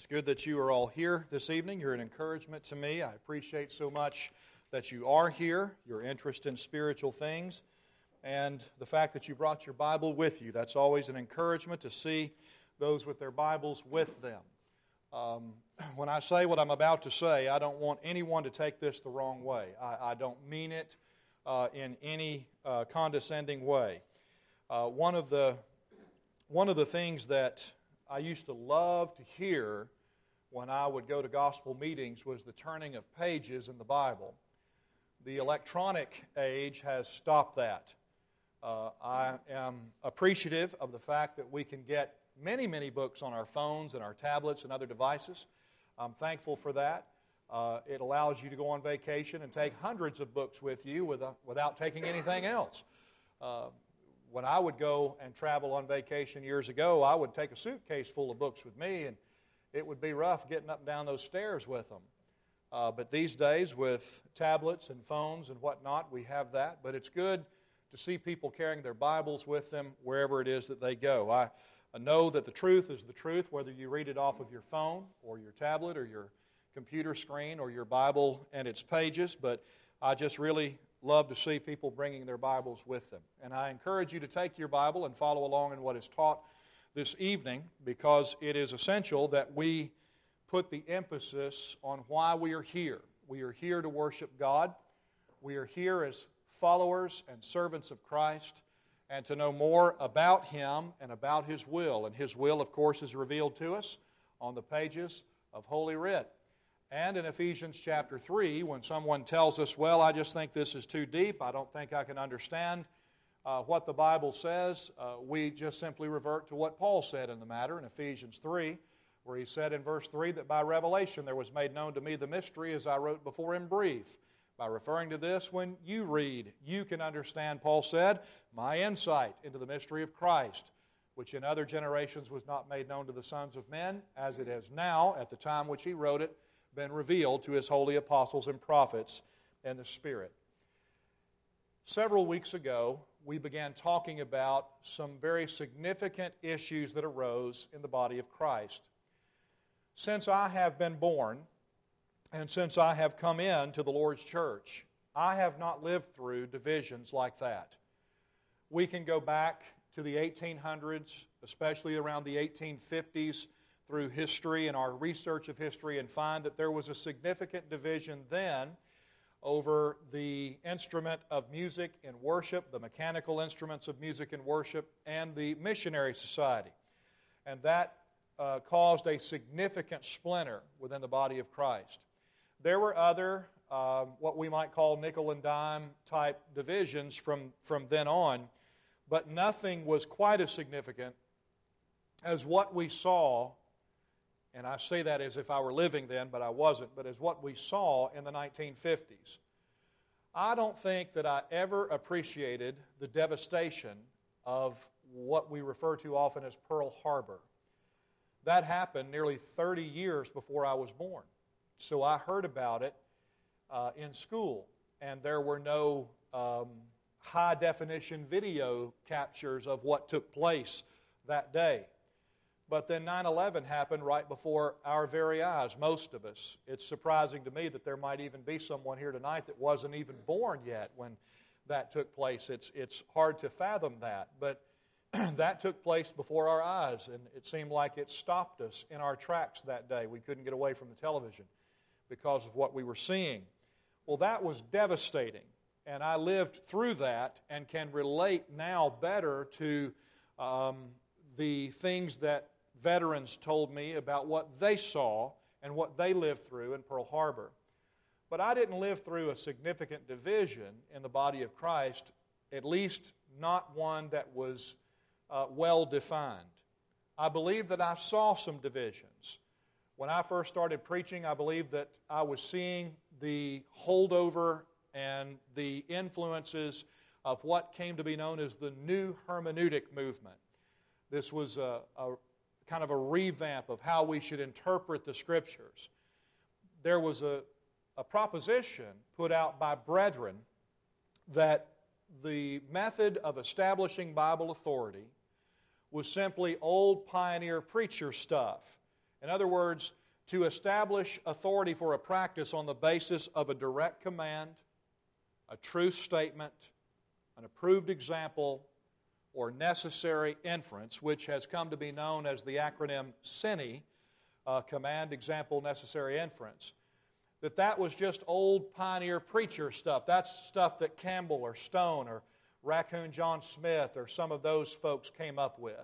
good that you are all here this evening. You're an encouragement to me. I appreciate so much that you are here, your interest in spiritual things, and the fact that you brought your Bible with you. That's always an encouragement to see those with their Bibles with them. When I say what I'm about to say, I don't want anyone to take this the wrong way. I don't mean it in any condescending way. One of the things that I used to love to hear when I would go to gospel meetings was the turning of pages in the Bible. The electronic age has stopped that. I am appreciative of the fact that we can get many books on our phones and our tablets and other devices. I'm thankful for that. It allows you to go on vacation and take hundreds of books with you without taking anything else. When I would go and travel on vacation years ago, I would take a suitcase full of books with me, and it would be rough getting up and down those stairs with them. But these days, with tablets and phones and whatnot, we have that. But it's good to see people carrying their Bibles with them wherever it is that they go. I know that the truth is the truth, whether you read it off of your phone or your tablet or your computer screen or your Bible and its pages, but I just really love to see people bringing their Bibles with them. And I encourage you to take your Bible and follow along in what is taught this evening, because it is essential that we put the emphasis on why we are here. We are here to worship God. We are here as followers and servants of Christ, and to know more about Him and about His will. And His will, of course, is revealed to us on the pages of Holy Writ. And in Ephesians chapter 3, when someone tells us, well, I just think this is too deep, I don't think I can understand what the Bible says, we just simply revert to what Paul said in the matter in Ephesians 3, where he said in verse 3 that by revelation there was made known to me the mystery as I wrote before in brief. By referring to this, when you read, you can understand, Paul said, my insight into the mystery of Christ, which in other generations was not made known to the sons of men, as it has now, at the time which he wrote it, been revealed to his holy apostles and prophets in the Spirit. Several weeks ago, we began talking about some very significant issues that arose in the body of Christ. Since I have been born, and since I have come into the Lord's church, I have not lived through divisions like that. We can go back to the 1800s, especially around the 1850s, through history and our research of history, and find that there was a significant division then over the instrument of music in worship, the mechanical instruments of music in worship, and the missionary society. And that caused a significant splinter within the body of Christ. There were other, what we might call nickel and dime type divisions from then on, but nothing was quite as significant as what we saw. And I say that as if I were living then, but I wasn't, but as what we saw in the 1950s. I don't think that I ever appreciated the devastation of what we refer to often as Pearl Harbor. That happened nearly 30 years before I was born. So I heard about it in school, and there were no high-definition video captures of what took place that day. But then 9/11 happened right before our very eyes, most of us. It's surprising to me that there might even be someone here tonight that wasn't even born yet when that took place. It's hard to fathom that. But that took place before our eyes, and it seemed like it stopped us in our tracks that day. We couldn't get away from the television because of what we were seeing. Well, that was devastating, and I lived through that and can relate now better to the things that veterans told me about what they saw and what they lived through in Pearl Harbor. But I didn't live through a significant division in the body of Christ, at least not one that was well defined. I believe that I saw some divisions. When I first started preaching, I believe that I was seeing the holdover and the influences of what came to be known as the new hermeneutic movement. This was a kind of a revamp of how we should interpret the Scriptures. There was a proposition put out by brethren that the method of establishing Bible authority was simply old pioneer preacher stuff, In other words, to establish authority for a practice on the basis of a direct command, a truth statement, an approved example, or necessary inference, which has come to be known as the acronym CENI, command, example, necessary inference, that was just old pioneer preacher stuff. That's stuff that Campbell or Stone or Raccoon John Smith or some of those folks came up with.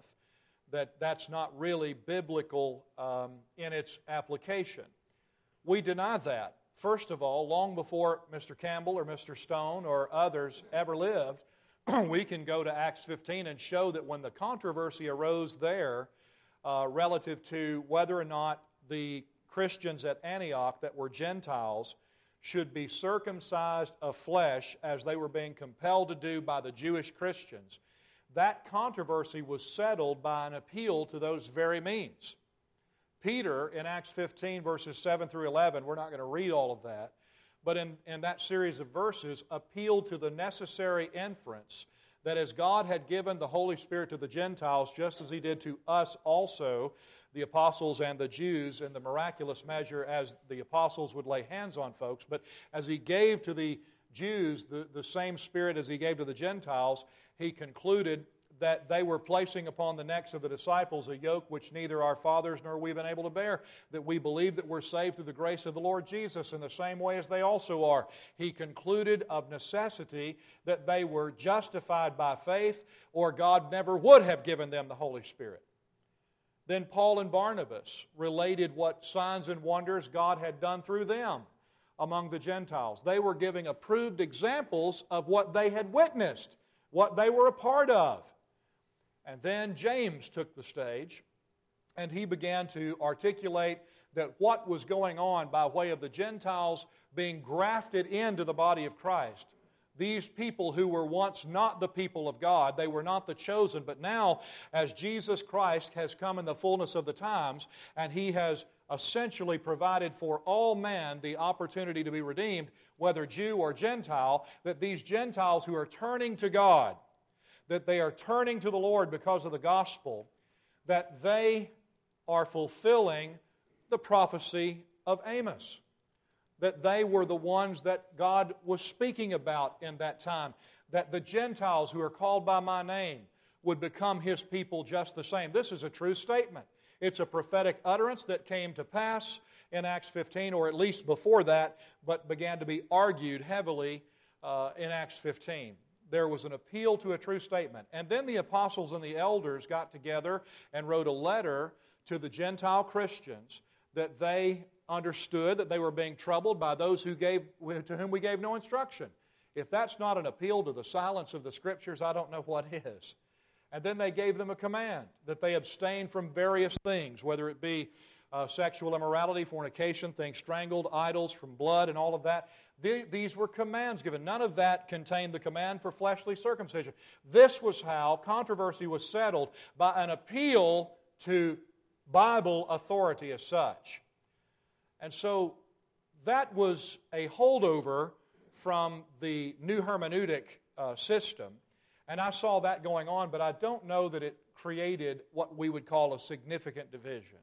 That's not really biblical in its application. We deny that. First of all, long before Mr. Campbell or Mr. Stone or others ever lived, we can go to Acts 15 and show that when the controversy arose there relative to whether or not the Christians at Antioch that were Gentiles should be circumcised of flesh as they were being compelled to do by the Jewish Christians, that controversy was settled by an appeal to those very means. Peter, in Acts 15, verses 7 through 11, we're not going to read all of that, but in that series of verses, appealed to the necessary inference that as God had given the Holy Spirit to the Gentiles, just as He did to us also, the apostles and the Jews, in the miraculous measure as the apostles would lay hands on folks, but as He gave to the Jews the same Spirit as He gave to the Gentiles, He concluded that they were placing upon the necks of the disciples a yoke which neither our fathers nor we have been able to bear, that we believe that we're saved through the grace of the Lord Jesus in the same way as they also are. He concluded of necessity that they were justified by faith, or God never would have given them the Holy Spirit. Then Paul and Barnabas related what signs and wonders God had done through them among the Gentiles. They were giving approved examples of what they had witnessed, what they were a part of. And then James took the stage, and he began to articulate that what was going on by way of the Gentiles being grafted into the body of Christ. These people who were once not the people of God, they were not the chosen, but now as Jesus Christ has come in the fullness of the times, and He has essentially provided for all men the opportunity to be redeemed, whether Jew or Gentile, that these Gentiles who are turning to God, that they are turning to the Lord because of the gospel, that they are fulfilling the prophecy of Amos. That they were the ones that God was speaking about in that time. That the Gentiles who are called by my name would become His people just the same. This is a true statement. It's a prophetic utterance that came to pass in Acts 15, or at least before that, but began to be argued heavily in Acts 15. There was an appeal to a true statement. And then the apostles and the elders got together and wrote a letter to the Gentile Christians that they understood that they were being troubled by those to whom we gave no instruction. If that's not an appeal to the silence of the Scriptures, I don't know what is. And then they gave them a command that they abstain from various things, whether it be sexual immorality, fornication, things strangled, idols, from blood, and all of that. These were commands given. None of that contained the command for fleshly circumcision. This was how controversy was settled, by an appeal to Bible authority as such. And so that was a holdover from the new hermeneutic system. And I saw that going on, but I don't know that it created what we would call a significant division.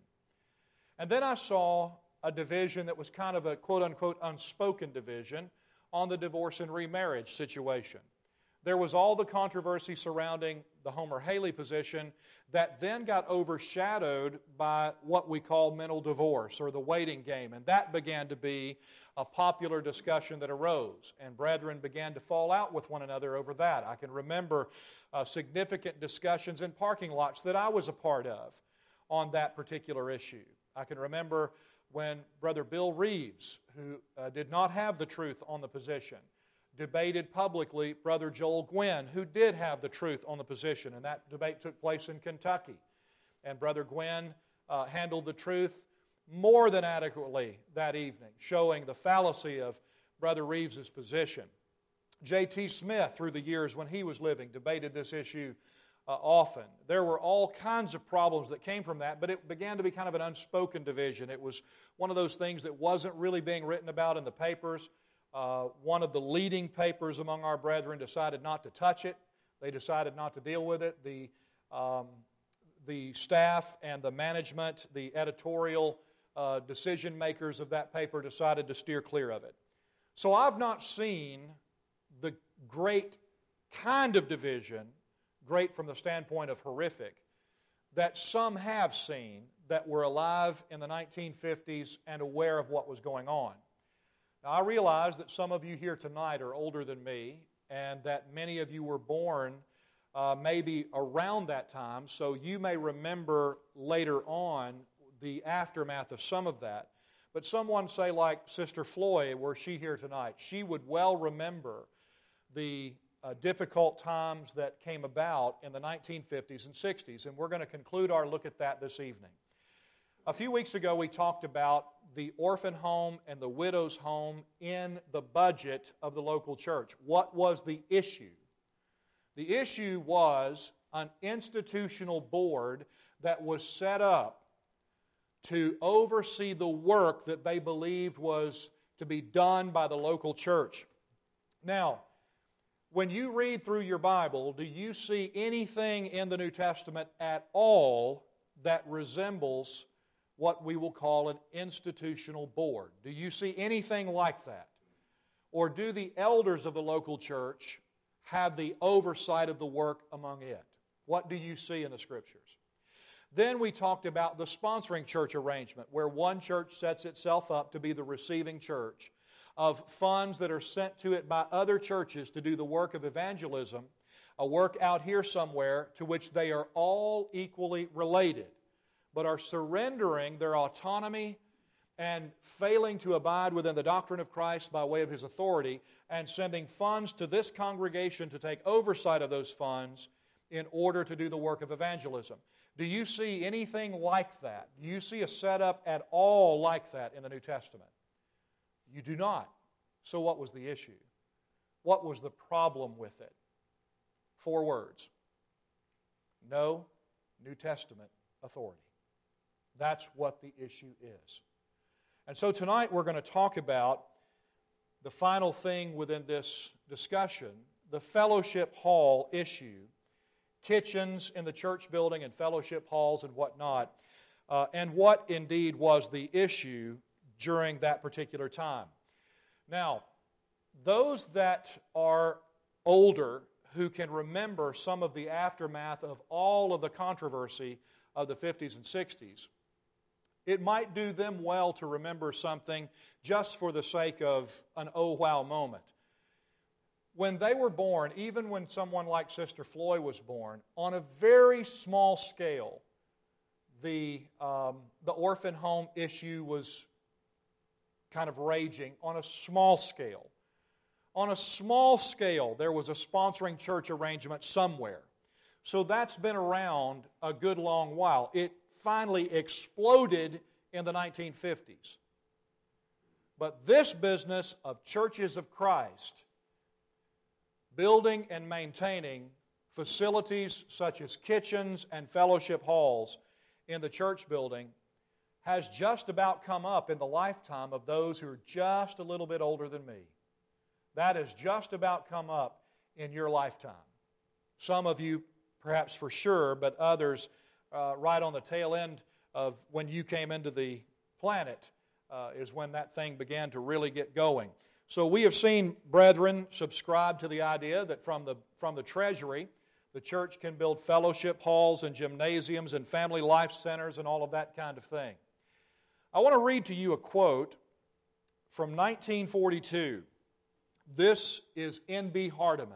And then I saw a division that was kind of a quote-unquote unspoken division on the divorce and remarriage situation. There was all the controversy surrounding the Homer-Haley position that then got overshadowed by what we call mental divorce or the waiting game. And that began to be a popular discussion that arose. And brethren began to fall out with one another over that. I can remember significant discussions in parking lots that I was a part of on that particular issue. I can remember when Brother Bill Reeves, who did not have the truth on the position, debated publicly Brother Joel Gwynn, who did have the truth on the position. And that debate took place in Kentucky. And Brother Gwynn handled the truth more than adequately that evening, showing the fallacy of Brother Reeves' position. J.T. Smith, through the years when he was living, debated this issue often. There were all kinds of problems that came from that, but it began to be kind of an unspoken division. It was one of those things that wasn't really being written about in the papers. One of the leading papers among our brethren decided not to touch it. They decided not to deal with it. the staff and the management, the editorial decision makers of that paper decided to steer clear of it. So I've not seen the great kind of division, great from the standpoint of horrific, that some have seen that were alive in the 1950s and aware of what was going on. Now, I realize that some of you here tonight are older than me, and that many of you were born maybe around that time, so you may remember later on the aftermath of some of that. But someone, say like Sister Floyd, were she here tonight, she would well remember the difficult times that came about in the 1950s and 60s, and we're going to conclude our look at that this evening. A few weeks ago, we talked about the orphan home and the widow's home in the budget of the local church. What was the issue? The issue was an institutional board that was set up to oversee the work that they believed was to be done by the local church. Now, when you read through your Bible, do you see anything in the New Testament at all that resembles what we will call an institutional board? Do you see anything like that? Or do the elders of the local church have the oversight of the work among it? What do you see in the Scriptures? Then we talked about the sponsoring church arrangement, where one church sets itself up to be the receiving church of funds that are sent to it by other churches to do the work of evangelism, a work out here somewhere to which they are all equally related, but are surrendering their autonomy and failing to abide within the doctrine of Christ by way of His authority, and sending funds to this congregation to take oversight of those funds in order to do the work of evangelism. Do you see anything like that? Do you see a setup at all like that in the New Testament? You do not. So what was the issue? What was the problem with it? 4 words. No New Testament authority. That's what the issue is. And so tonight we're going to talk about the final thing within this discussion, the fellowship hall issue, kitchens in the church building and fellowship halls and whatnot, and what indeed was the issue during that particular time. Now, those that are older who can remember some of the aftermath of all of the controversy of the 50s and 60s, it might do them well to remember something just for the sake of an oh wow moment. When they were born, even when someone like Sister Floyd was born, on a very small scale, the orphan home issue was kind of raging on a small scale. On a small scale, there was a sponsoring church arrangement somewhere. So that's been around a good long while. It finally exploded in the 1950s. But this business of churches of Christ, building and maintaining facilities such as kitchens and fellowship halls in the church building, has just about come up in the lifetime of those who are just a little bit older than me. That has just about come up in your lifetime. Some of you perhaps for sure, but others right on the tail end of when you came into the planet is when that thing began to really get going. So we have seen brethren subscribe to the idea that from the treasury, the church can build fellowship halls and gymnasiums and family life centers and all of that kind of thing. I want to read to you a quote from 1942. This is N.B. Hardeman.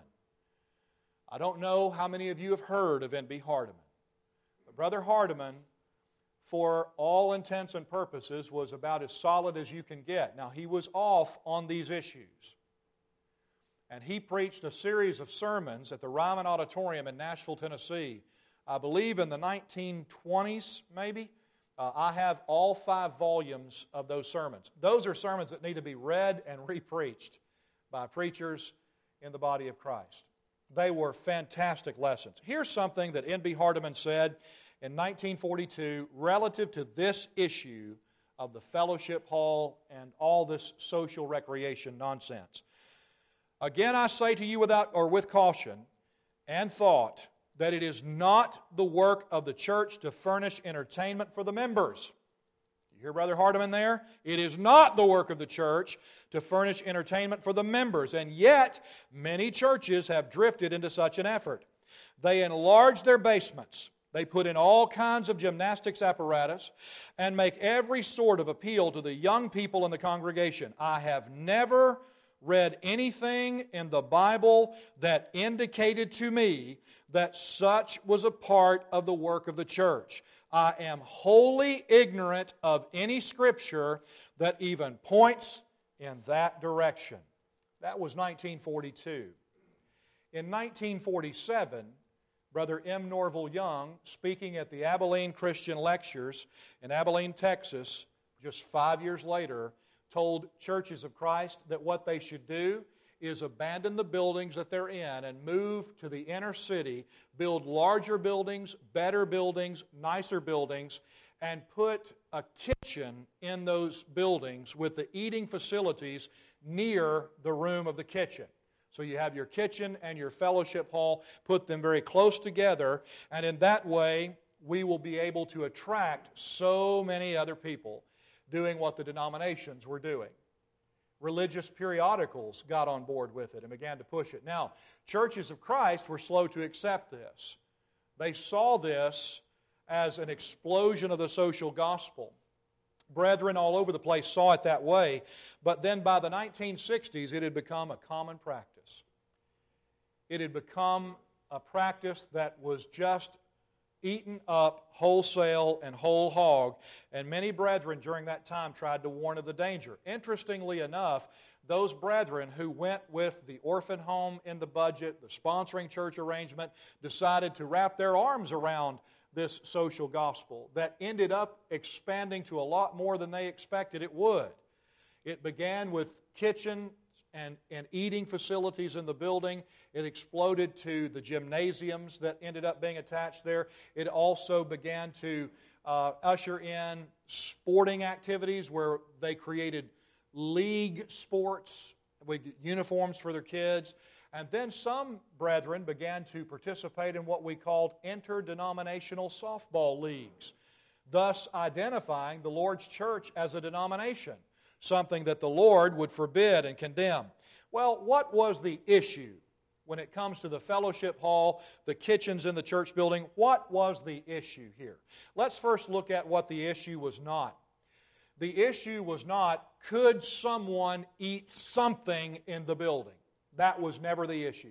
I don't know how many of you have heard of N.B. Hardeman. But Brother Hardeman, for all intents and purposes, was about as solid as you can get. Now, he was off on these issues. And he preached a series of sermons at the Ryman Auditorium in Nashville, Tennessee. I believe in the 1920s, maybe. I have all 5 volumes of those sermons. Those are sermons that need to be read and repreached by preachers in the body of Christ. They were fantastic lessons. Here's something that N.B. Hardeman said in 1942 relative to this issue of the fellowship hall and all this social recreation nonsense. Again, I say to you with caution and thought, that it is not the work of the church to furnish entertainment for the members. You hear Brother Hardeman there? It is not the work of the church to furnish entertainment for the members, and yet many churches have drifted into such an effort. They enlarge their basements. They put in all kinds of gymnastics apparatus and make every sort of appeal to the young people in the congregation. I have never read anything in the Bible that indicated to me that such was a part of the work of the church. I am wholly ignorant of any scripture that even points in that direction. That was 1942. In 1947, Brother M. Norval Young, speaking at the Abilene Christian Lectures in Abilene, Texas, just 5 years later, told Churches of Christ that what they should do is abandon the buildings that they're in and move to the inner city, build larger buildings, better buildings, nicer buildings, and put a kitchen in those buildings with the eating facilities near the room of the kitchen. So you have your kitchen and your fellowship hall, put them very close together, and in that way we will be able to attract so many other people doing what the denominations were doing. Religious periodicals got on board with it and began to push it. Now, Churches of Christ were slow to accept this. They saw this as an explosion of the social gospel. Brethren all over the place saw it that way, but then by the 1960s it had become a common practice. It had become a practice that was just eaten up wholesale and whole hog, and many brethren during that time tried to warn of the danger. Interestingly enough, those brethren who went with the orphan home in the budget, the sponsoring church arrangement, decided to wrap their arms around this social gospel that ended up expanding to a lot more than they expected it would. It began with kitchen and eating facilities in the building. It exploded to the gymnasiums that ended up being attached there. It also began to usher in sporting activities where they created league sports with uniforms for their kids. And then some brethren began to participate in what we called interdenominational softball leagues, thus identifying the Lord's church as a denomination, something that the Lord would forbid and condemn. Well, what was the issue when it comes to the fellowship hall, the kitchens in the church building? What was the issue here? Let's first look at what the issue was not. The issue was not, could someone eat something in the building? That was never the issue.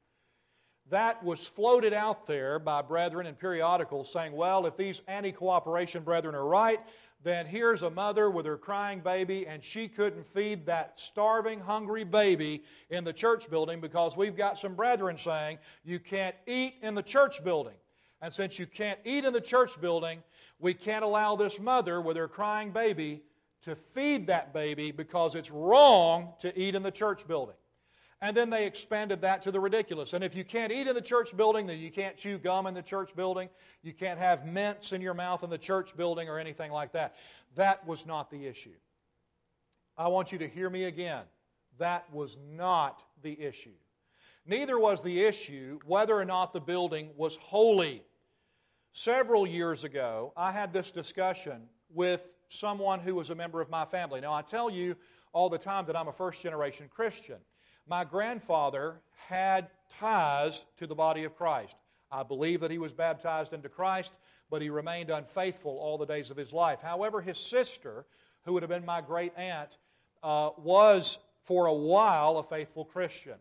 That was floated out there by brethren in periodicals saying, well, if these anti-cooperation brethren are right, then here's a mother with her crying baby and she couldn't feed that starving, hungry baby in the church building because we've got some brethren saying you can't eat in the church building. And since you can't eat in the church building, we can't allow this mother with her crying baby to feed that baby because it's wrong to eat in the church building. And then they expanded that to the ridiculous. And if you can't eat in the church building, then you can't chew gum in the church building. You can't have mints in your mouth in the church building or anything like that. That was not the issue. I want you to hear me again. That was not the issue. Neither was the issue whether or not the building was holy. Several years ago, I had this discussion with someone who was a member of my family. Now, I tell you all the time that I'm a first-generation Christian. My grandfather had ties to the body of Christ. I believe that he was baptized into Christ, but he remained unfaithful all the days of his life. However, his sister, who would have been my great aunt, was for a while a faithful Christian.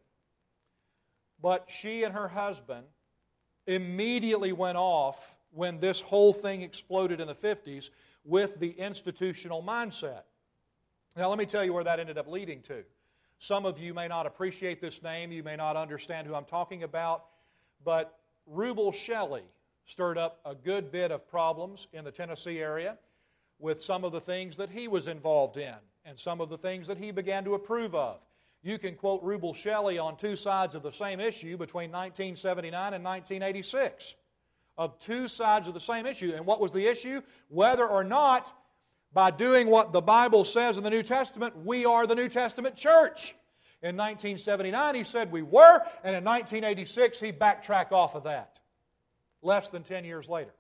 But she and her husband immediately went off when this whole thing exploded in the 50s with the institutional mindset. Now, let me tell you where that ended up leading to. Some of you may not appreciate this name. You may not understand who I'm talking about. But Rubel Shelley stirred up a good bit of problems in the Tennessee area with some of the things that he was involved in and some of the things that he began to approve of. You can quote Rubel Shelley on two sides of the same issue between 1979 and 1986. Of two sides of the same issue. And what was the issue? Whether or not, by doing what the Bible says in the New Testament, we are the New Testament church. In 1979, he said we were, and in 1986, he backtracked off of that. less than 10 years later.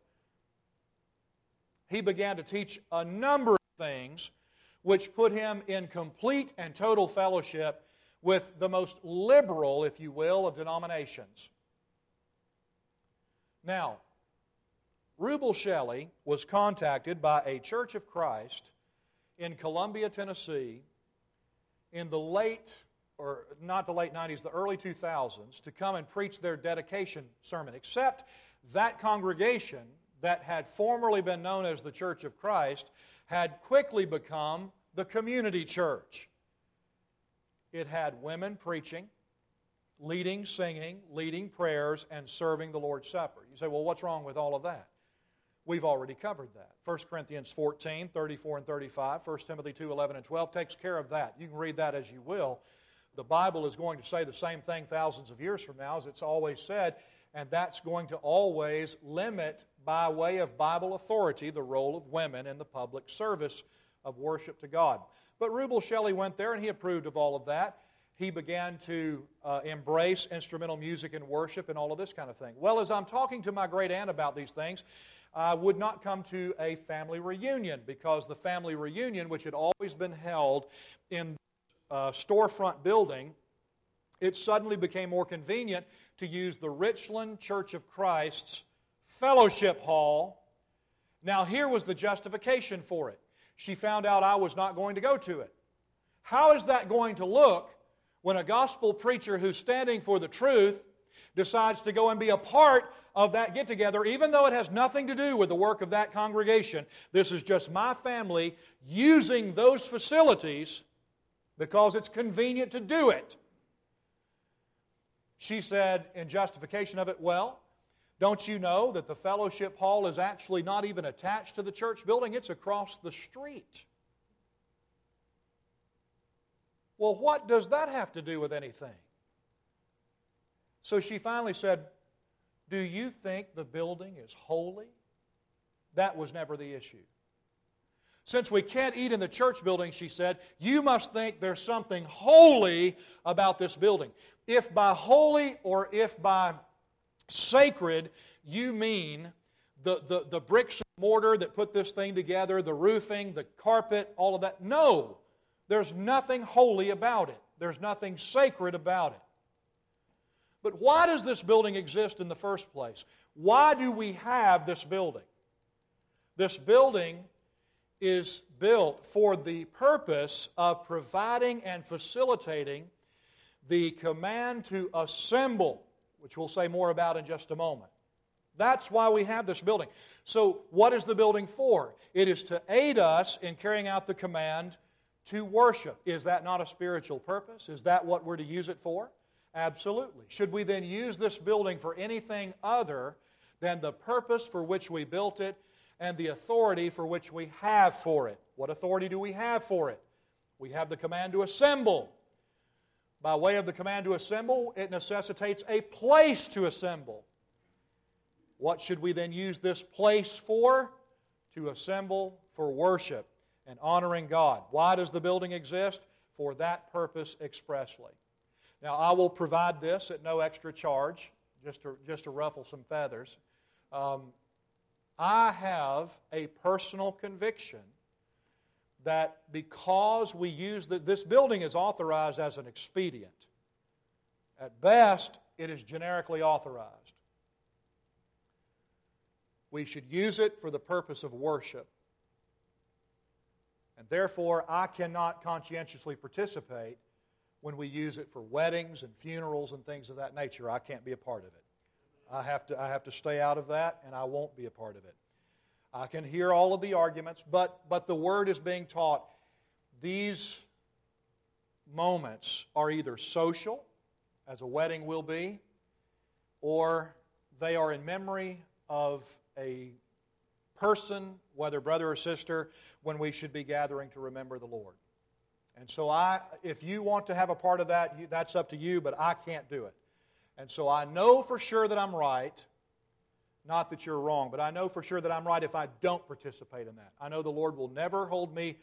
He began to teach a number of things which put him in complete and total fellowship with the most liberal, if you will, of denominations. Now, Rubel Shelly was contacted by a Church of Christ in Columbia, Tennessee in the not the late 90s, the early 2000s, to come and preach their dedication sermon. Except that congregation that had formerly been known as the Church of Christ had quickly become the community church. It had women preaching, leading singing, leading prayers, and serving the Lord's Supper. You say, well, what's wrong with all of that? We've already covered that. 1 Corinthians 14, 34 and 35, 1 Timothy 2, 11 and 12 takes care of that. You can read that as you will. The Bible is going to say the same thing thousands of years from now, as it's always said, and that's going to always limit, by way of Bible authority, the role of women in the public service of worship to God. But Rubel Shelly went there and he approved of all of that. He began to embrace instrumental music and worship and all of this kind of thing. Well, as I'm talking to my great aunt about these things, I would not come to a family reunion, because the family reunion, which had always been held in storefront building, it suddenly became more convenient to use the Richland Church of Christ's fellowship hall. Now, here was the justification for it. She found out I was not going to go to it. How is that going to look when a gospel preacher who's standing for the truth decides to go and be a part of that get-together, even though it has nothing to do with the work of that congregation? This is just my family using those facilities because it's convenient to do it. She said in justification of it, well, don't you know that the fellowship hall is actually not even attached to the church building? It's across the street. Well, what does that have to do with anything? So she finally said, do you think the building is holy? That was never the issue. Since we can't eat in the church building, she said, you must think there's something holy about this building. If by holy or if by sacred you mean the bricks and mortar that put this thing together, the roofing, the carpet, all of that, no. There's nothing holy about it. There's nothing sacred about it. But why does this building exist in the first place? Why do we have this building? This building is built for the purpose of providing and facilitating the command to assemble, which we'll say more about in just a moment. That's why we have this building. So what is the building for? It is to aid us in carrying out the command to worship. Is that not a spiritual purpose? Is that what we're to use it for? Absolutely. Should we then use this building for anything other than the purpose for which we built it and the authority for which we have for it? What authority do we have for it? We have the command to assemble. By way of the command to assemble, it necessitates a place to assemble. What should we then use this place for? To assemble for worship and honoring God. Why does the building exist? For that purpose expressly. Now, I will provide this at no extra charge, just to ruffle some feathers. I have a personal conviction that because we use this building is authorized as an expedient. At best, it is generically authorized. We should use it for the purpose of worship. And therefore, I cannot conscientiously participate when we use it for weddings and funerals and things of that nature. I can't be a part of it. I have to stay out of that, and I won't be a part of it. I can hear all of the arguments, but the Word is being taught. These moments are either social, as a wedding will be, or they are in memory of a person, whether brother or sister, when we should be gathering to remember the Lord. And so if you want to have a part of that, that's up to you, but I can't do it. And so I know for sure that I'm right, not that you're wrong, but I know for sure that I'm right if I don't participate in that. I know the Lord will never hold me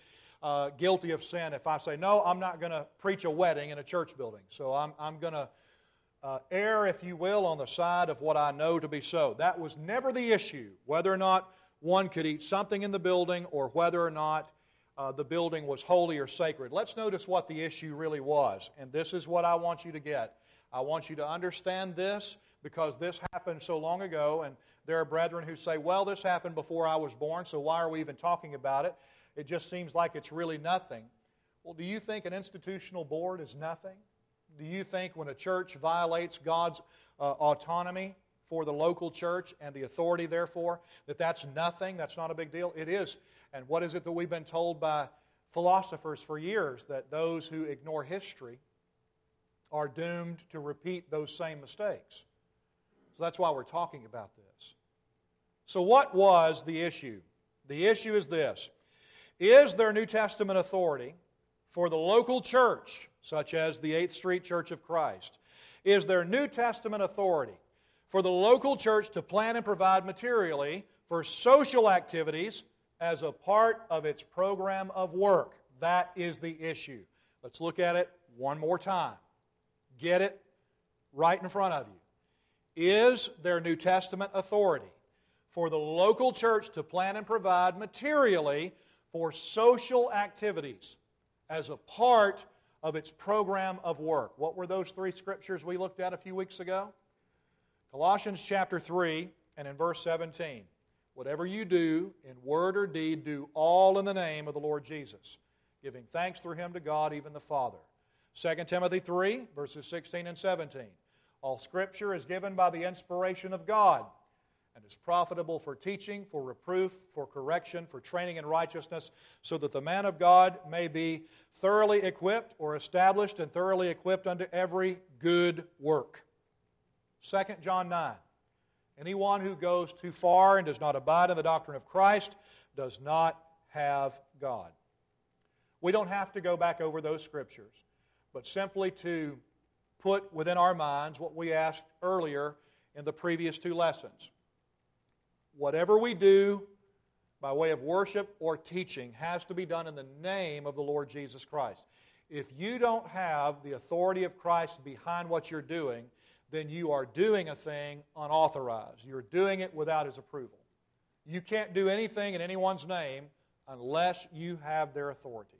guilty of sin if I say, no, I'm not going to preach a wedding in a church building. So I'm going to err, if you will, on the side of what I know to be so. That was never the issue, whether or not one could eat something in the building or whether or not the building was holy or sacred. Let's notice what the issue really was, and this is what I want you to get. I want you to understand this because this happened so long ago, and there are brethren who say, well, this happened before I was born, so why are we even talking about it? It just seems like it's really nothing. Well, do you think an institutional board is nothing? Do you think when a church violates God's autonomy for the local church and the authority, therefore, that that's nothing, that's not a big deal? It is. And what is it that we've been told by philosophers for years? That those who ignore history are doomed to repeat those same mistakes. So that's why we're talking about this. So what was the issue? The issue is this. Is there New Testament authority for the local church, such as the 8th Street Church of Christ? Is there New Testament authority for the local church to plan and provide materially for social activities as a part of its program of work? That is the issue. Let's look at it one more time. Get it right in front of you. Is there New Testament authority for the local church to plan and provide materially for social activities as a part of its program of work? What were those 3 scriptures we looked at a few weeks ago? Colossians chapter 3 and in verse 17. Whatever you do in word or deed, do all in the name of the Lord Jesus, giving thanks through Him to God, even the Father. 2 Timothy 3, verses 16 and 17. All Scripture is given by the inspiration of God and is profitable for teaching, for reproof, for correction, for training in righteousness, so that the man of God may be thoroughly equipped or established and thoroughly equipped unto every good work. 2 John 9. Anyone who goes too far and does not abide in the doctrine of Christ does not have God. We don't have to go back over those scriptures, but simply to put within our minds what we asked earlier in the previous 2 lessons. Whatever we do by way of worship or teaching has to be done in the name of the Lord Jesus Christ. If you don't have the authority of Christ behind what you're doing, then you are doing a thing unauthorized. You're doing it without His approval. You can't do anything in anyone's name unless you have their authority.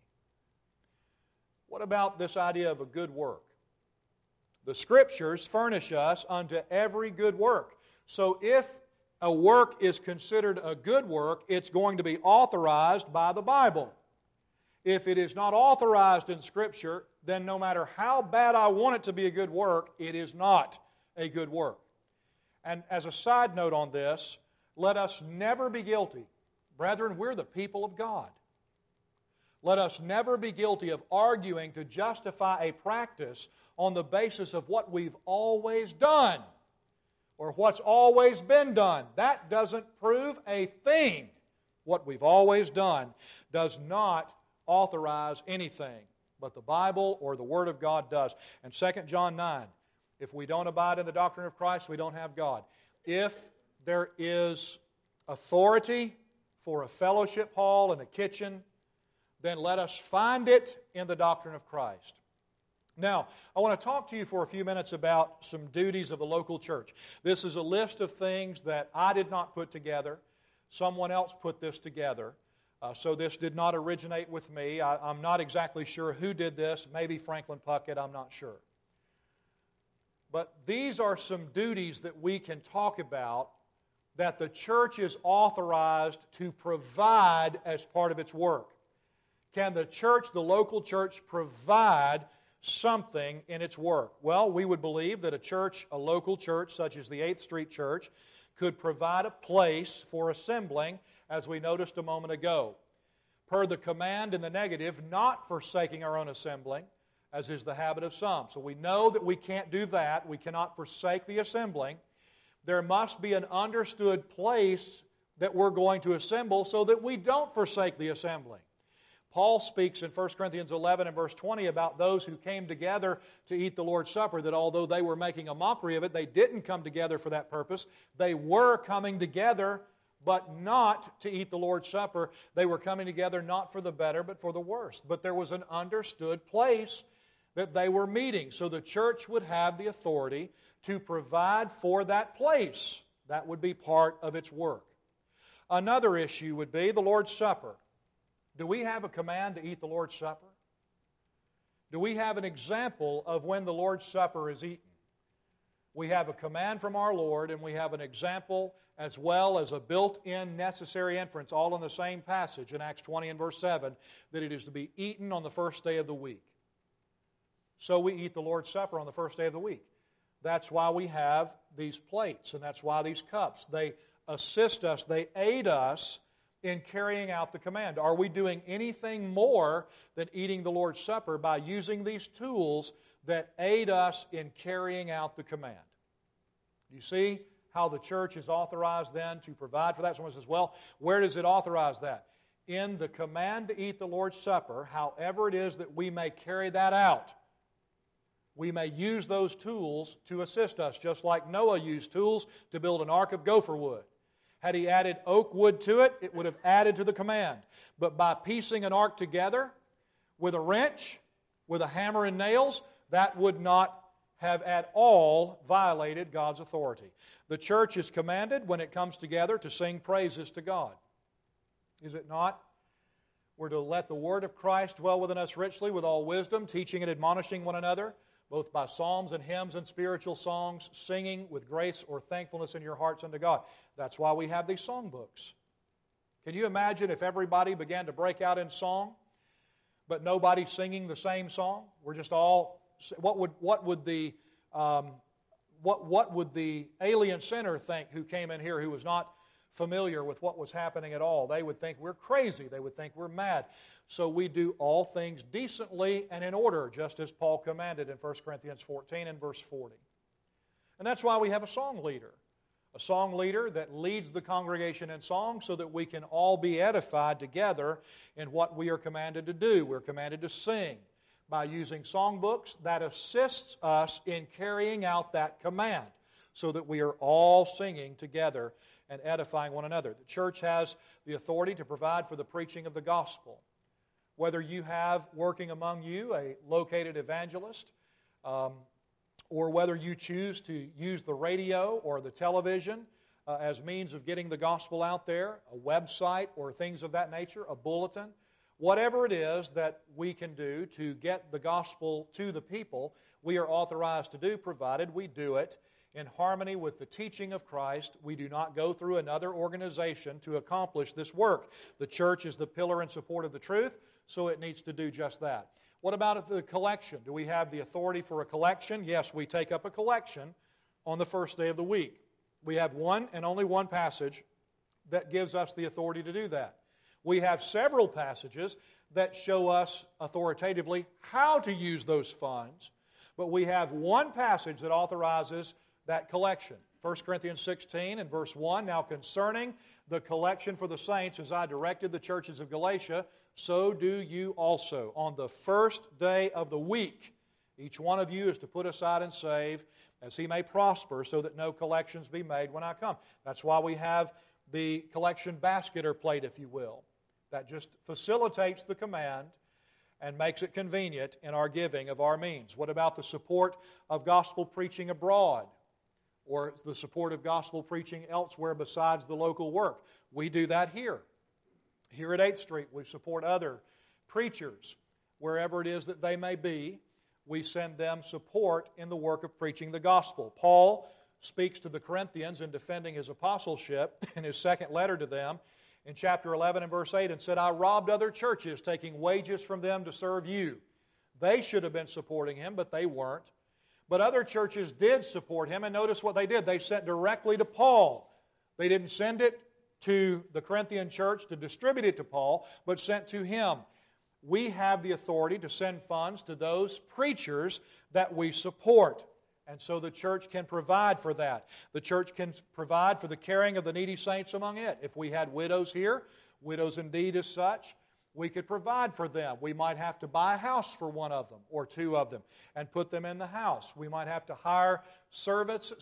What about this idea of a good work? The Scriptures furnish us unto every good work. So if a work is considered a good work, it's going to be authorized by the Bible. If it is not authorized in Scripture, then no matter how bad I want it to be a good work, it is not a good work. And as a side note on this, let us never be guilty. Brethren, we're the people of God. Let us never be guilty of arguing to justify a practice on the basis of what we've always done or what's always been done. That doesn't prove a thing. What we've always done does not authorize anything, but the Bible or the Word of God does. And 2 John 9, if we don't abide in the doctrine of Christ, we don't have God. If there is authority for a fellowship hall and a kitchen, then let us find it in the doctrine of Christ. Now, I want to talk to you for a few minutes about some duties of the local church. This is a list of things that I did not put together. Someone else put this together. So this did not originate with me. I'm not exactly sure who did this. Maybe Franklin Puckett, I'm not sure. But these are some duties that we can talk about that the church is authorized to provide as part of its work. Can the church, the local church, provide something in its work? Well, we would believe that a local church such as the 8th Street Church could provide a place for assembling, as we noticed a moment ago. Per the command in the negative, not forsaking our own assembling, as is the habit of some. So we know that we can't do that. We cannot forsake the assembling. There must be an understood place that we're going to assemble so that we don't forsake the assembling. Paul speaks in 1 Corinthians 11 and verse 20 about those who came together to eat the Lord's Supper, that although they were making a mockery of it, they didn't come together for that purpose. They were coming together, but not to eat the Lord's Supper. They were coming together not for the better, but for the worse. But there was an understood place that they were meeting. So the church would have the authority to provide for that place. That would be part of its work. Another issue would be the Lord's Supper. Do we have a command to eat the Lord's Supper? Do we have an example of when the Lord's Supper is eaten? We have a command from our Lord, and we have an example as well as a built-in necessary inference, all in the same passage in Acts 20 and verse 7, that it is to be eaten on the first day of the week. So we eat the Lord's Supper on the first day of the week. That's why we have these plates, and that's why these cups. They assist us, they aid us in carrying out the command. Are we doing anything more than eating the Lord's Supper by using these tools that aid us in carrying out the command? You see how the church is authorized then to provide for that? Someone says, well, where does it authorize that? In the command to eat the Lord's Supper, however it is that we may carry that out, we may use those tools to assist us, just like Noah used tools to build an ark of gopher wood. Had he added oak wood to it, it would have added to the command. But by piecing an ark together with a wrench, with a hammer and nails, that would not have at all violated God's authority. The church is commanded, when it comes together, to sing praises to God. Is it not? We're to let the word of Christ dwell within us richly with all wisdom, teaching and admonishing one another, both by psalms and hymns and spiritual songs, singing with grace or thankfulness in your hearts unto God. That's why we have these songbooks. Can you imagine if everybody began to break out in song, but nobody singing the same song? We're just all... What would the alien sinner think who came in here who was not familiar with what was happening at all? They would think we're crazy. They would think we're mad. So we do all things decently and in order, just as Paul commanded in 1 Corinthians 14 and verse 40. And that's why we have a song leader that leads the congregation in song so that we can all be edified together in what we are commanded to do. We're commanded to sing by using songbooks that assists us in carrying out that command so that we are all singing together and edifying one another. The church has the authority to provide for the preaching of the gospel. Whether you have working among you a located evangelist, or whether you choose to use the radio or the television as means of getting the gospel out there, a website or things of that nature, a bulletin, whatever it is that we can do to get the gospel to the people, we are authorized to do, provided we do it in harmony with the teaching of Christ. We do not go through another organization to accomplish this work. The church is the pillar and support of the truth, so it needs to do just that. What about the collection? Do we have the authority for a collection? Yes, we take up a collection on the first day of the week. We have one and only one passage that gives us the authority to do that. We have several passages that show us authoritatively how to use those funds, but we have one passage that authorizes that collection. 1 Corinthians 16 and verse 1, now concerning the collection for the saints, as I directed the churches of Galatia, so do you also. On the first day of the week, each one of you is to put aside and save as he may prosper, so that no collections be made when I come. That's why we have the collection basket or plate, if you will. That just facilitates the command and makes it convenient in our giving of our means. What about the support of gospel preaching abroad, or the support of gospel preaching elsewhere besides the local work? We do that here. Here at 8th Street, we support other preachers. Wherever it is that they may be, we send them support in the work of preaching the gospel. Paul speaks to the Corinthians in defending his apostleship in his second letter to them in chapter 11 and verse 8, and said, I robbed other churches, taking wages from them to serve you. They should have been supporting him, but they weren't. But other churches did support him, and notice what they did. They sent directly to Paul. They didn't send it to the Corinthian church to distribute it to Paul, but sent to him. We have the authority to send funds to those preachers that we support. And so the church can provide for that. The church can provide for the caring of the needy saints among it. If we had widows here, widows indeed as such, we could provide for them. We might have to buy a house for one of them or two of them and put them in the house. We might have to hire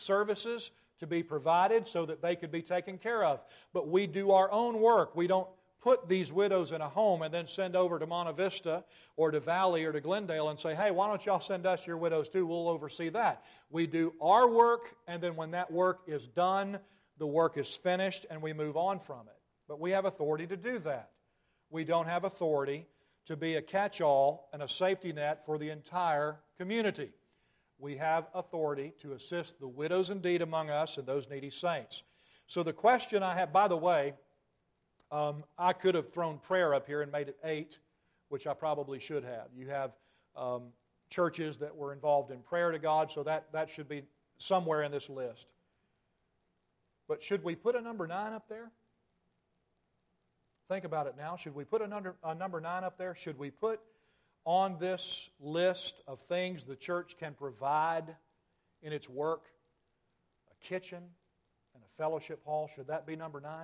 services to be provided so that they could be taken care of. But we do our own work. We don't put these widows in a home and then send over to Monte Vista or to Valley or to Glendale and say, hey, why don't y'all send us your widows too? We'll oversee that. We do our work, and then when that work is done, the work is finished, and we move on from it. But we have authority to do that. We don't have authority to be a catch-all and a safety net for the entire community. We have authority to assist the widows indeed among us and those needy saints. So the question I have, by the way, I could have thrown prayer up here and made it 8, which I probably should have. You have churches that were involved in prayer to God, so that should be somewhere in this list. But should we put a number 9 up there? Think about it now. Should we put a number 9 up there? Should we put on this list of things the church can provide in its work a kitchen and a fellowship hall? Should that be number 9?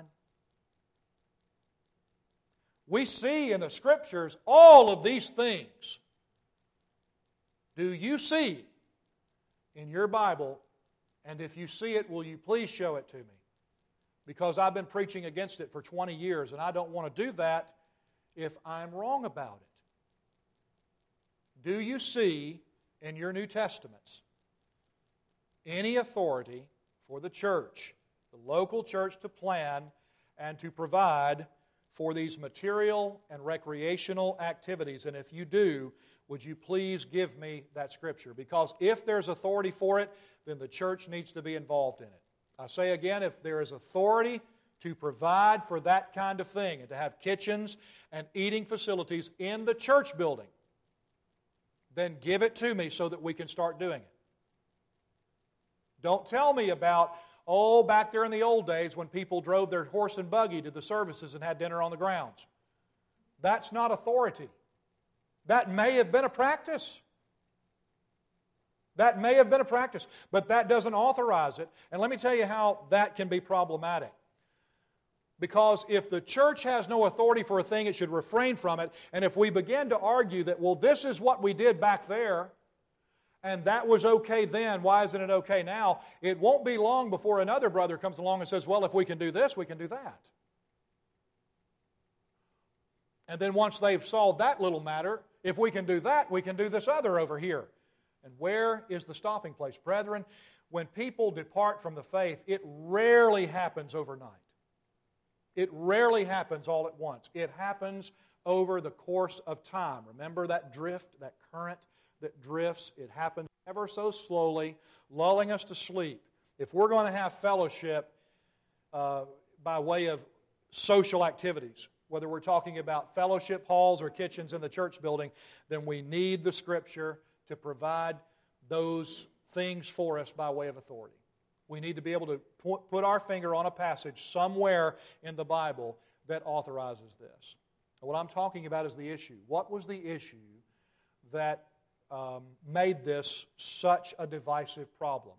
We see in the Scriptures all of these things. Do you see in your Bible? And if you see it, will you please show it to me? Because I've been preaching against it for 20 years, and I don't want to do that if I'm wrong about it. Do you see in your New Testaments any authority for the church, the local church, to plan and to provide for these material and recreational activities? And if you do, would you please give me that Scripture? Because if there's authority for it, then the church needs to be involved in it. I say again, if there is authority to provide for that kind of thing and to have kitchens and eating facilities in the church building, then give it to me so that we can start doing it. Don't tell me about, back there in the old days when people drove their horse and buggy to the services and had dinner on the grounds. That's not authority. That may have been a practice. That may have been a practice, but that doesn't authorize it. And let me tell you how that can be problematic. Because if the church has no authority for a thing, it should refrain from it. And if we begin to argue that, well, this is what we did back there, and that was okay then, why isn't it okay now? It won't be long before another brother comes along and says, well, if we can do this, we can do that. And then once they've solved that little matter, if we can do that, we can do this other over here. And where is the stopping place? Brethren, when people depart from the faith, it rarely happens overnight. It rarely happens all at once. It happens over the course of time. Remember that drift, that current that drifts? It happens ever so slowly, lulling us to sleep. If we're going to have fellowship by way of social activities, whether we're talking about fellowship halls or kitchens in the church building, then we need the Scripture to provide those things for us by way of authority. We need to be able to put our finger on a passage somewhere in the Bible that authorizes this. What I'm talking about is the issue. What was the issue that made this such a divisive problem?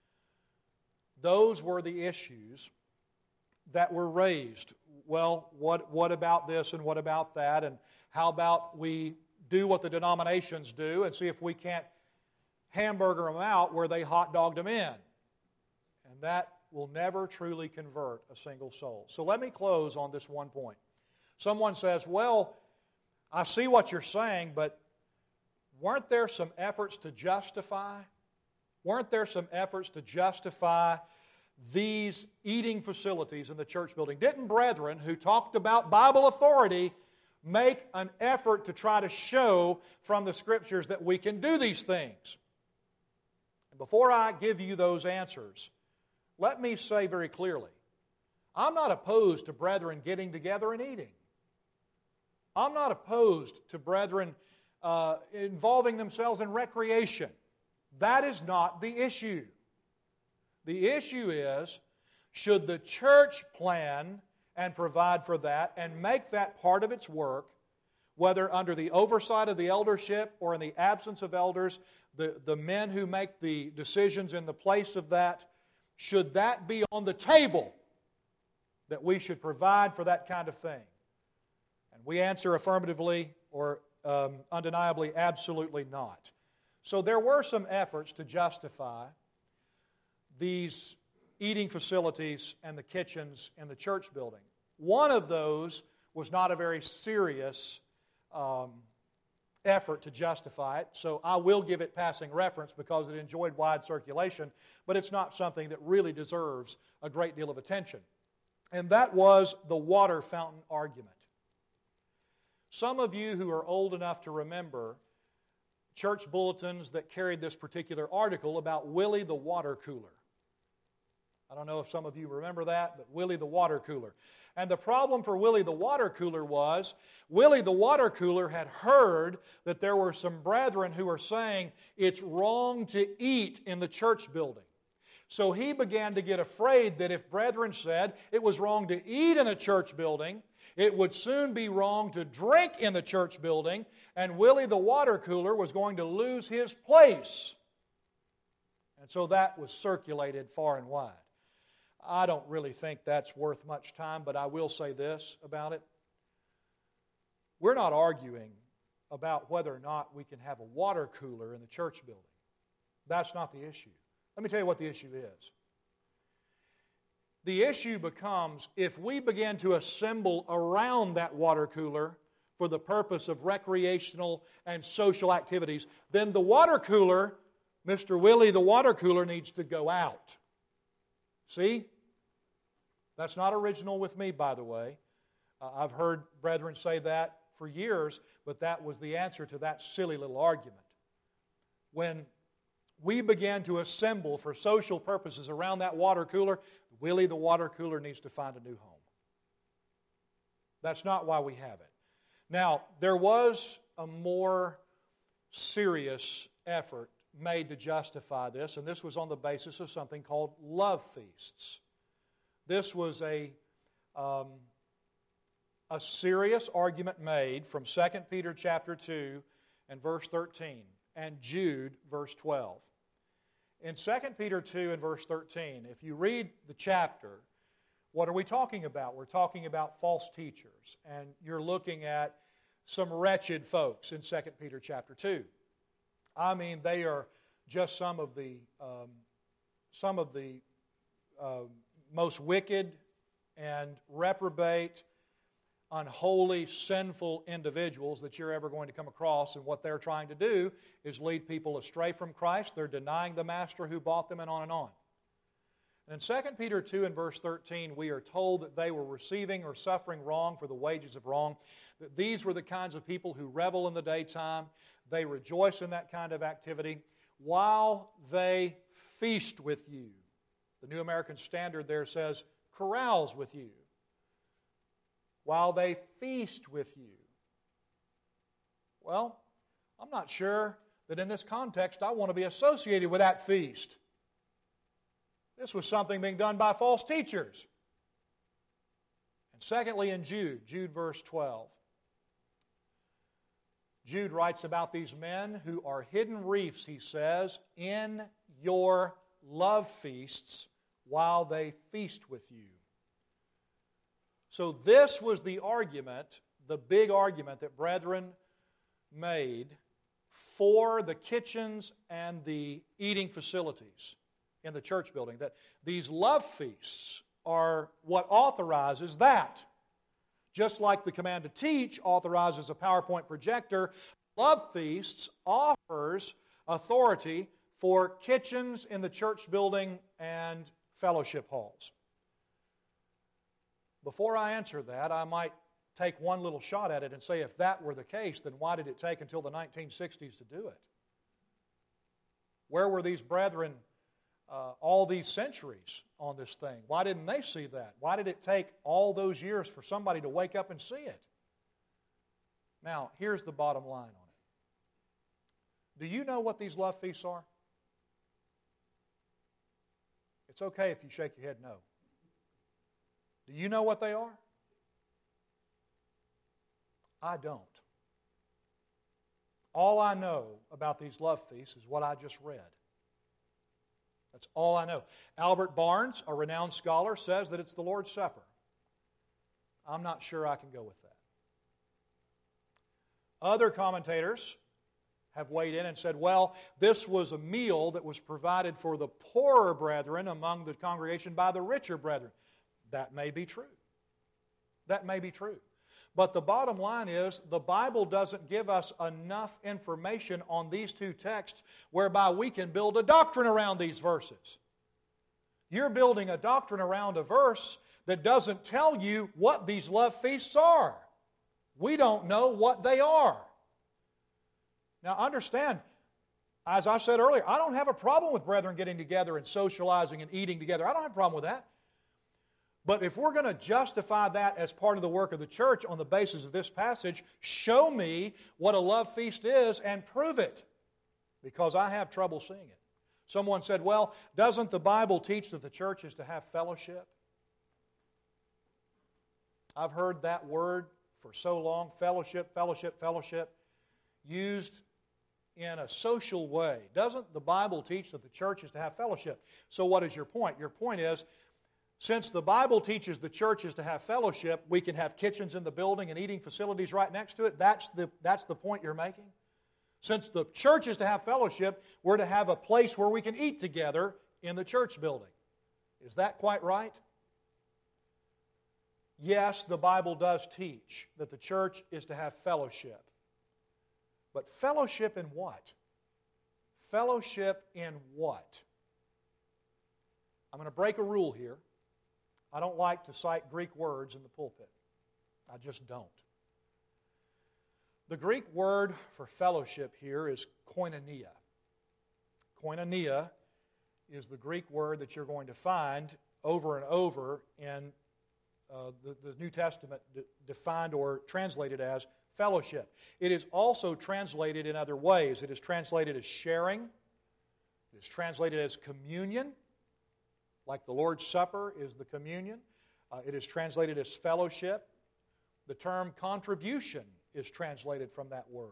Those were the issues that were raised. Well, what about this and what about that? And how about we do what the denominations do and see if we can't hamburger them out where they hot dogged them in? And that will never truly convert a single soul. So let me close on this one point. Someone says, well, I see what you're saying, but weren't there some efforts to justify? Weren't there some efforts to justify these eating facilities in the church building? Didn't brethren who talked about Bible authority make an effort to try to show from the Scriptures that we can do these things? And before I give you those answers, let me say very clearly, I'm not opposed to brethren getting together and eating. I'm not opposed to brethren involving themselves in recreation. That is not the issue. The issue is, should the church plan and provide for that and make that part of its work, whether under the oversight of the eldership or in the absence of elders, the men who make the decisions in the place of that, should that be on the table that we should provide for that kind of thing? And we answer affirmatively or undeniably, absolutely not. So there were some efforts to justify these eating facilities and the kitchens in the church building. One of those was not a very serious effort to justify it, so I will give it passing reference because it enjoyed wide circulation, but it's not something that really deserves a great deal of attention. And that was the water fountain argument. Some of you who are old enough to remember church bulletins that carried this particular article about Willie the water cooler. I don't know if some of you remember that, but Willie the water cooler. And the problem for Willie the water cooler was, Willie the water cooler had heard that there were some brethren who were saying it's wrong to eat in the church building. So he began to get afraid that if brethren said it was wrong to eat in the church building, it would soon be wrong to drink in the church building, and Willie the water cooler was going to lose his place. And so that was circulated far and wide. I don't really think that's worth much time, but I will say this about it. We're not arguing about whether or not we can have a water cooler in the church building. That's not the issue. Let me tell you what the issue is. The issue becomes if we begin to assemble around that water cooler for the purpose of recreational and social activities, then the water cooler, Mr. Willie the water cooler, needs to go out. See? That's not original with me, by the way. I've heard brethren say that for years, but that was the answer to that silly little argument. When we began to assemble for social purposes around that water cooler, Willie the water cooler needs to find a new home. That's not why we have it. Now, there was a more serious effort made to justify this, and this was on the basis of something called love feasts. This was a serious argument made from 2 Peter chapter 2 and verse 13 and Jude verse 12. In 2 Peter 2 and verse 13, if you read the chapter, what are we talking about? We're talking about false teachers, and you're looking at some wretched folks in 2 Peter chapter 2. I mean, they are just some of the most wicked and reprobate, unholy, sinful individuals that you're ever going to come across, and what they're trying to do is lead people astray from Christ. They're denying the Master who bought them, and on and on. And in 2 Peter 2 and verse 13, we are told that they were receiving or suffering wrong for the wages of wrong, that these were the kinds of people who revel in the daytime, they rejoice in that kind of activity, while they feast with you. The New American Standard there says, carouse with you. While they feast with you. Well, I'm not sure that in this context I want to be associated with that feast. This was something being done by false teachers. And secondly, in Jude verse 12, Jude writes about these men who are hidden reefs, he says, in your love feasts while they feast with you. So this was the argument, the big argument that brethren made for the kitchens and the eating facilities in the church building, that these love feasts are what authorizes that. Just like the command to teach authorizes a PowerPoint projector, love feasts offers authority for kitchens in the church building and fellowship halls. Before I answer that, I might take one little shot at it and say if that were the case, then why did it take until the 1960s to do it? Where were these brethren all these centuries on this thing? Why didn't they see that? Why did it take all those years for somebody to wake up and see it? Now, here's the bottom line on it. Do you know what these love feasts are? It's okay if you shake your head no. Do you know what they are? I don't. All I know about these love feasts is what I just read. That's all I know. Albert Barnes, a renowned scholar, says that it's the Lord's Supper. I'm not sure I can go with that. Other commentators have weighed in and said, well, this was a meal that was provided for the poorer brethren among the congregation by the richer brethren. That may be true. That may be true. But the bottom line is, the Bible doesn't give us enough information on these two texts whereby we can build a doctrine around these verses. You're building a doctrine around a verse that doesn't tell you what these love feasts are. We don't know what they are. Now understand, as I said earlier, I don't have a problem with brethren getting together and socializing and eating together. I don't have a problem with that. But if we're going to justify that as part of the work of the church on the basis of this passage, show me what a love feast is and prove it, because I have trouble seeing it. Someone said, well, doesn't the Bible teach that the church is to have fellowship? I've heard that word for so long, fellowship, fellowship, fellowship, used in a social way. Doesn't the Bible teach that the church is to have fellowship? So what is your point? Your point is, since the Bible teaches the church is to have fellowship, we can have kitchens in the building and eating facilities right next to it. That's the point you're making? Since the church is to have fellowship, we're to have a place where we can eat together in the church building. Is that quite right? Yes, the Bible does teach that the church is to have fellowship. But fellowship in what? Fellowship in what? I'm going to break a rule here. I don't like to cite Greek words in the pulpit. I just don't. The Greek word for fellowship here is koinonia. Koinonia is the Greek word that you're going to find over and over in the New Testament defined or translated as fellowship. It is also translated in other ways. It is translated as sharing. It is translated as communion, like the Lord's Supper is the communion. It is translated as fellowship. The term contribution is translated from that word.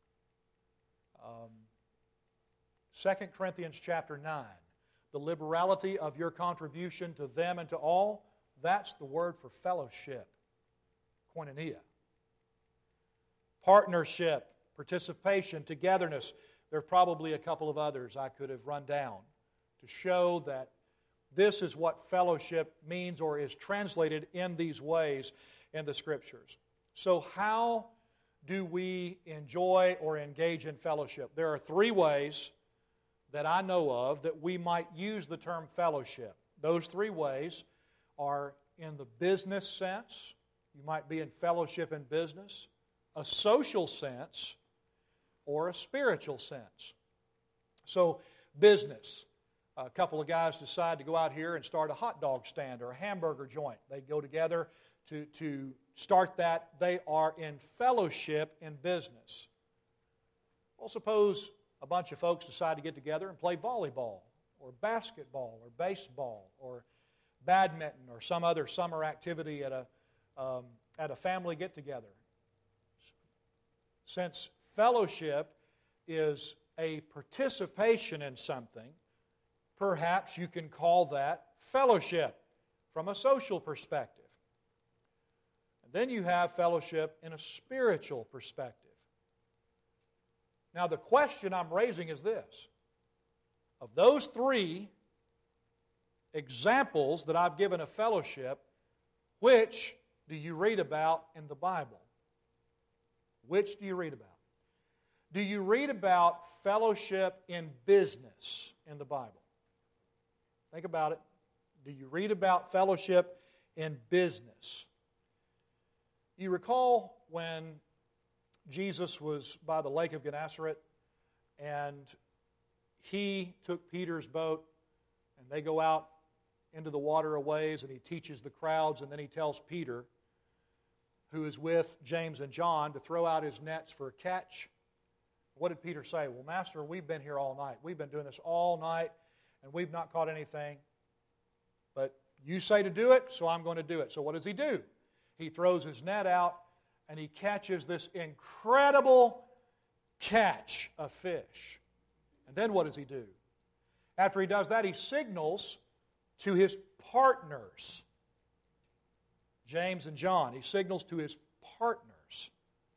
2 Corinthians chapter 9, the liberality of your contribution to them and to all, that's the word for fellowship, koinonia. Partnership, participation, togetherness. There are probably a couple of others I could have run down to show that this is what fellowship means or is translated in these ways in the Scriptures. So how do we enjoy or engage in fellowship? There are three ways that I know of that we might use the term fellowship. Those three ways are in the business sense. You might be in fellowship in business, a social sense, or a spiritual sense. So, business. A couple of guys decide to go out here and start a hot dog stand or a hamburger joint. They go together to start that. They are in fellowship in business. Well, suppose a bunch of folks decide to get together and play volleyball or basketball or baseball or badminton or some other summer activity at a family get-together. Since fellowship is a participation in something, perhaps you can call that fellowship from a social perspective. And then you have fellowship in a spiritual perspective. Now the question I'm raising is this. Of those three examples that I've given of fellowship, which do you read about in the Bible? Which do you read about? Do you read about fellowship in business in the Bible? Think about it. Do you read about fellowship in business? You recall when Jesus was by the Lake of Gennesaret and he took Peter's boat and they go out into the water a ways and he teaches the crowds, and then he tells Peter, who is with James and John, to throw out his nets for a catch. What did Peter say? Well, Master, we've been here all night. We've been doing this all night and we've not caught anything. But you say to do it, so I'm going to do it. So what does he do? He throws his net out and he catches this incredible catch of fish. And then what does he do? After he does that, he signals to his partners, James and John. He signals to his partners.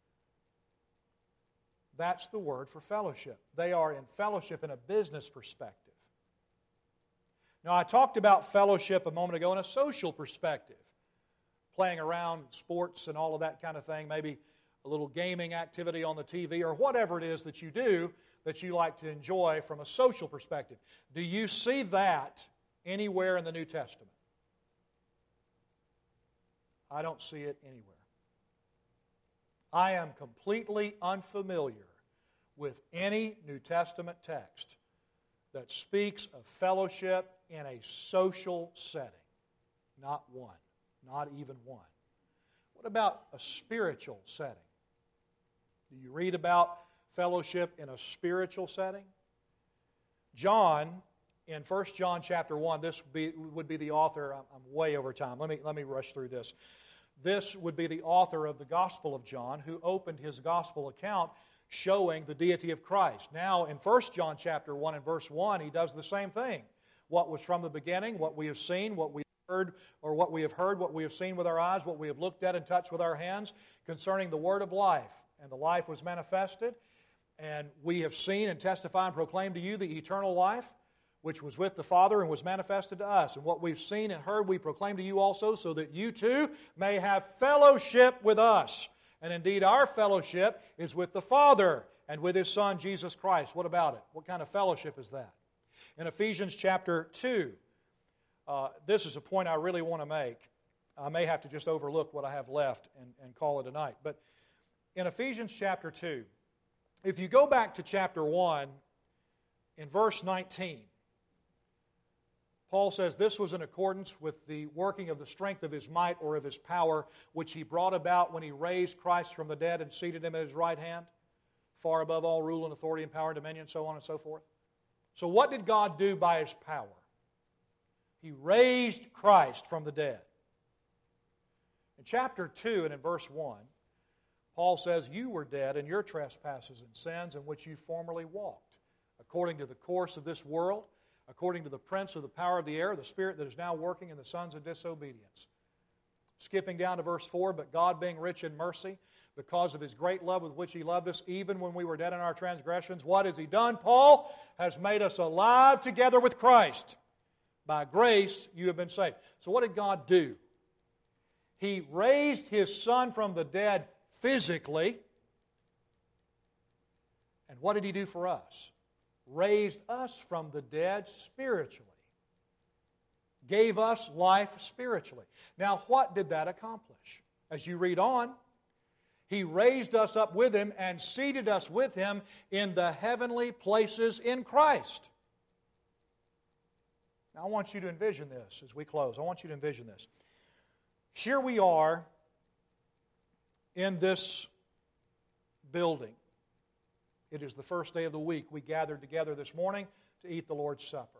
That's the word for fellowship. They are in fellowship in a business perspective. Now, I talked about fellowship a moment ago in a social perspective. playing around, sports and all of that kind of thing, maybe a little gaming activity on the TV, or whatever it is that you do that you like to enjoy from a social perspective. Do you see that anywhere in the New Testament? I don't see it anywhere. I am completely unfamiliar with any New Testament text that speaks of fellowship in a social setting. Not one. Not even one. What about a spiritual setting? Do you read about fellowship in a spiritual setting? John, in 1 John chapter 1, this would be the author. I'm way over time. Let me rush through this. This would be the author of the Gospel of John, who opened his Gospel account showing the deity of Christ. Now, in 1 John chapter 1 and verse 1, he does the same thing. What was from the beginning, what we have seen, what we heard, or what we have heard, what we have seen with our eyes, what we have looked at and touched with our hands, concerning the word of life. And the life was manifested, and we have seen and testified and proclaimed to you the eternal life, which was with the Father and was manifested to us. And what we've seen and heard we proclaim to you also, so that you too may have fellowship with us. And indeed our fellowship is with the Father and with His Son, Jesus Christ. What about it? What kind of fellowship is that? In Ephesians chapter 2, this is a point I really want to make. I may have to just overlook what I have left and call it a night. But in Ephesians chapter 2, if you go back to chapter 1, in verse 19, Paul says, "This was in accordance with the working of the strength of His might or of His power, which He brought about when He raised Christ from the dead and seated Him at His right hand, far above all rule and authority and power and dominion," so on and so forth. So what did God do by His power? He raised Christ from the dead. In chapter 2 and in verse 1, Paul says, "You were dead in your trespasses and sins in which you formerly walked, according to the course of this world, according to the prince of the power of the air, the spirit that is now working in the sons of disobedience." Skipping down to verse 4, "But God being rich in mercy, because of His great love with which He loved us, even when we were dead in our transgressions," what has He done, Paul? "Has made us alive together with Christ. By grace you have been saved." So what did God do? He raised His Son from the dead physically. And what did He do for us? Raised us from the dead spiritually. Gave us life spiritually. Now, what did that accomplish? As you read on, He raised us up with Him and seated us with Him in the heavenly places in Christ. Now, I want you to envision this as we close. I want you to envision this. Here we are in this building. It is the first day of the week. We gathered together this morning to eat the Lord's Supper.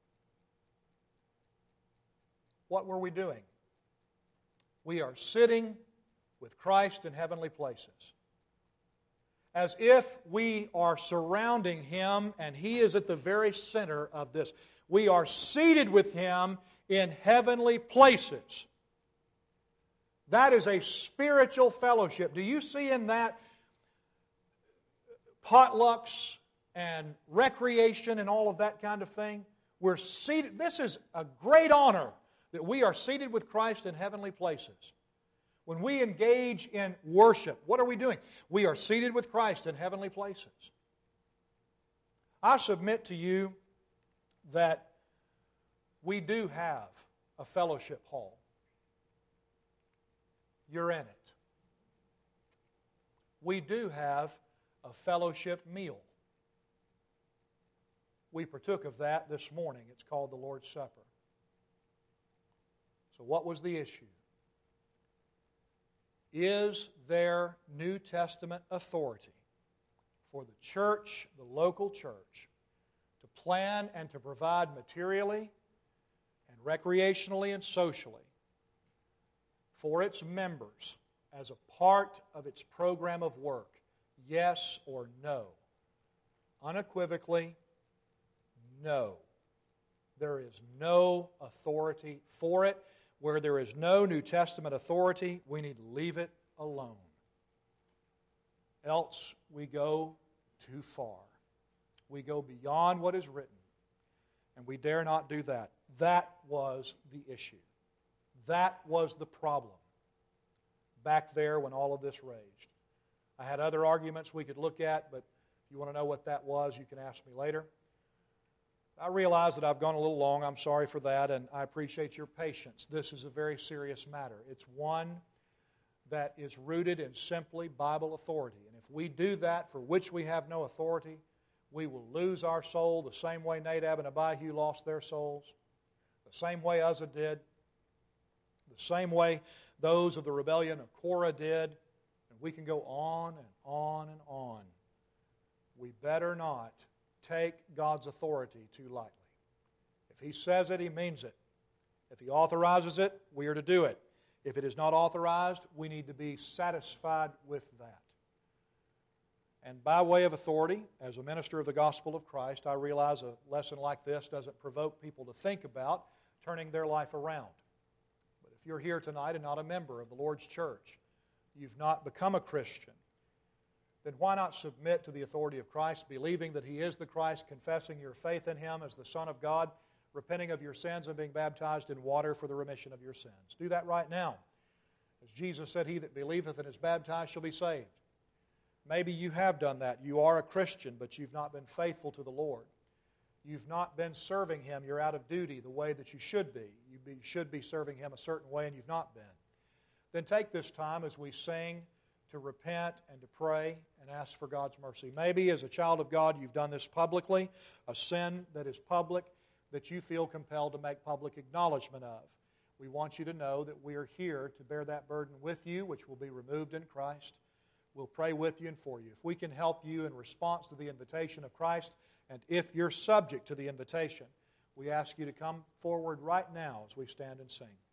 What were we doing? We are sitting with Christ in heavenly places, as if we are surrounding Him and He is at the very center of this. We are seated with Him in heavenly places. That is a spiritual fellowship. Do you see in that potlucks and recreation and all of that kind of thing? We're seated. This is a great honor that we are seated with Christ in heavenly places. When we engage in worship, what are we doing? We are seated with Christ in heavenly places. I submit to you that we do have a fellowship hall. You're in it. We do have a fellowship meal. We partook of that this morning. It's called the Lord's Supper. So what was the issue? Is there New Testament authority for the church, the local church, to plan and to provide materially and recreationally and socially for its members as a part of its program of work? Yes or no? Unequivocally, no. There is no authority for it. Where there is no New Testament authority, we need to leave it alone. Else we go too far. We go beyond what is written, and we dare not do that. That was the issue. That was the problem. back there when all of this raged. I had other arguments we could look at, but if you want to know what that was, you can ask me later. I realize that I've gone a little long. I'm sorry for that, and I appreciate your patience. This is a very serious matter. It's one that is rooted in simply Bible authority. And if we do that for which we have no authority, we will lose our soul the same way Nadab and Abihu lost their souls, the same way Uzzah did, the same way those of the rebellion of Korah did, and we can go on and on and on. We better not take God's authority too lightly. If He says it, He means it. If He authorizes it, we are to do it. If it is not authorized, we need to be satisfied with that. And by way of authority, as a minister of the gospel of Christ, I realize a lesson like this doesn't provoke people to think about turning their life around. But if you're here tonight and not a member of the Lord's church, you've not become a Christian, then why not submit to the authority of Christ, believing that He is the Christ, confessing your faith in Him as the Son of God, repenting of your sins and being baptized in water for the remission of your sins. Do that right now. As Jesus said, "He that believeth and is baptized shall be saved." Maybe you have done that. You are a Christian, but you've not been faithful to the Lord. You've not been serving Him. You're out of duty the way that you should be. You should be serving Him a certain way, and you've not been. Then take this time as we sing to repent and to pray and ask for God's mercy. Maybe as a child of God you've done this publicly, a sin that is public that you feel compelled to make public acknowledgement of. We want you to know that we are here to bear that burden with you, which will be removed in Christ. We'll pray with you and for you. If we can help you in response to the invitation of Christ, and if you're subject to the invitation, we ask you to come forward right now as we stand and sing.